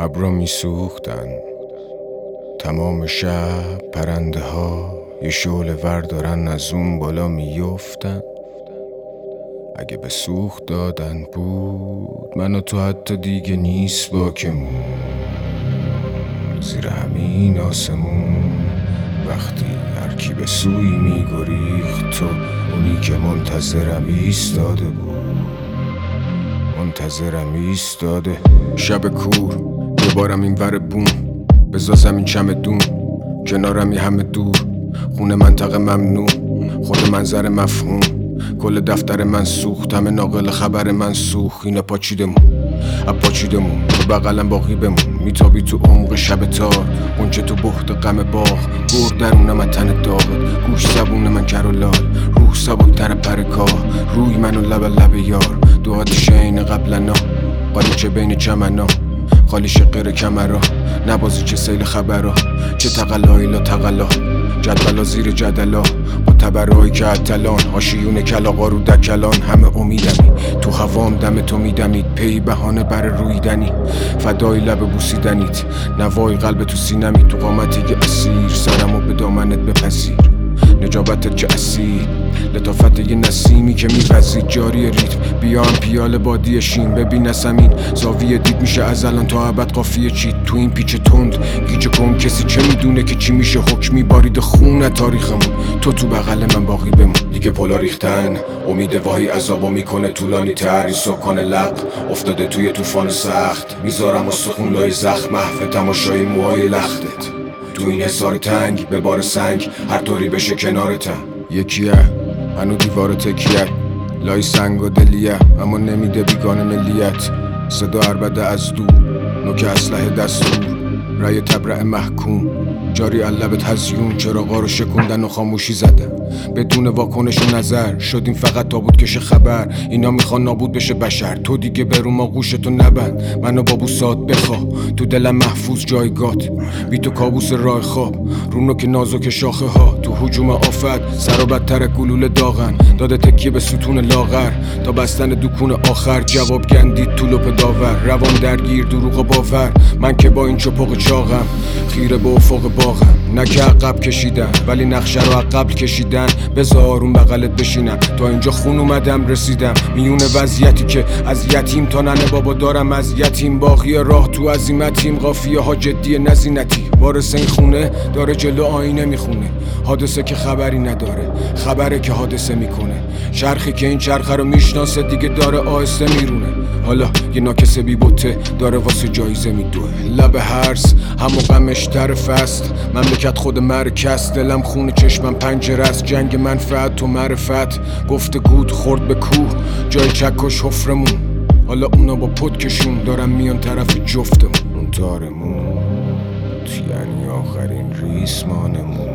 ابرا میسوختن تمام شب، پرنده ها یه شعله ور دارن از اون بالا میفتن. اگه به سوخت دادن بود من و تو حتی دیگه نیست باکمون. زیر همین آسمون وقتی هر کی به سوی میگریخت، تو اونی که منتظرم ایستاده بود، منتظرم ایستاده. شب کور یه بارم این ور بوم، بزا زمین چمدون، کنارم یه همه دور، خونه منطقه ممنوع، خود منظر مفهوم، کل دفتر من سوخت، همه ناقل خبر من سوخت. اینا پاچیدمون تو بغلم باقی بمون، میتابی تو عمق شب تار، اونچه تو بخت غم باغ، گرد درونم از تن داغت، گوش زبون من کر و لال، روح سبکتر پر کار، روی من و لب یار، دعات شین قبلنا، قالیچه بین چمنا، خالی شقیر کمرا، نبازی چه سیل خبرا، چه تقلایی تقلا، جدولا زیر جدلا، با تبرایی که عطلان، آشیون کلاغا رو دکلان، همه امیدمی تو هوام دم تو میدمید، پی بهانه بر رویدنی، فدای لب بوسیدنیت، نوای قلب تو سینمی، تو قامتی که اسیر، سرمو به دامنت بپذیر، نجابتت که اسیر، لطافت یه نسیمی که میوزید جاری ریتم، بیان پیال بادی شین، ببین زمین زاویه دید میشه از الان تا ابد قافیه چید، تو این پیچ تند گیج کن، کسی چه میدونه که چی میشه، حکمی بارید خون تاریخمون، تو بغل من باقی بمون. دیگه پلا ریختن امید واهی عذابو میکنه طولانی تر، این سکان لق افتاده توی طوفان سخت، میذارم استخون لای زخم، محو تماشای موهای لختت، تو این حصار تنگ به بار سنگ، هر طوری بشه کنارتم. یکیه هنو دیوار تکیه، لای سنگ و دلیه، اما نمیده بیگانه ملیت، صدا عربده از دور، نوک اسلحه دستور، رای تبرع محکوم، جاری علبت هزیون، چراغا رو شکوندن و خاموشی زدن، بدون واکنش و نظر، شدیم فقط تابوت کش خبر، اینا میخوان نابود بشه بشر، تو دیگه برو ما گوشتو نبند، منو با بوسات بخواه، تو دلم محفوظ جایگات، بی تو کابوس راه خواب، رونو که نازک شاخه ها، تو هجوم آفت، سر و بدتر گلوله داغن، داده تکیه به ستون لاغر، تا بستن دکون آخر، جواب گندید تو لپ داور، روان درگیر دروغ باور، من که با این چپق چاقم، خیره به افق باغم، نه که عقب کشیدم ولی نقشه رو عقب کشیدن، بذار آروم بغلت بشینم، تا اینجا خون اومدم رسیدم، میون وضعیتی که از یتیم تا ننه بابا دارم از یتیم، باقی راه تو عزیمتیم، قافیه ها جدی نزینتی، وارث این خونه داره جلو آینه میخونه، حادثه که خبری نداره، خبره که حادثه میکنه، چرخی که این چرخه رو میشناسه دیگه داره آهسته میرونه، حالا یه ناکسه بی بوته داره واسه جایزه میدوه، لب هرس همو غمش طرف است، مملکت خود مرکز، دلم خونه چشمم پنجره است، جنگ منفعت و معرفت، گفته گود خورد به کوه، جای چکش حفرمون، حالا اونا با پدکشون دارن میان طرف جفتمون، اون تارمون یعنی آخرین ریسمانمون،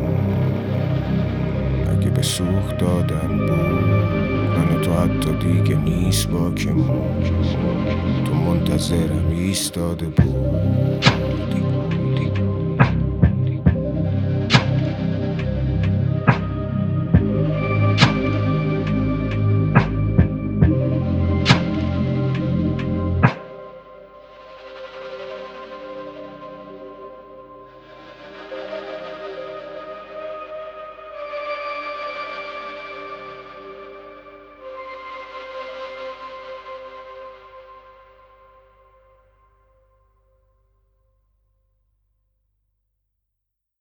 اگه به سوخت دادن بود من و تو حتی دیگه نیست باکمون، تو منتظرم ایستاده بود.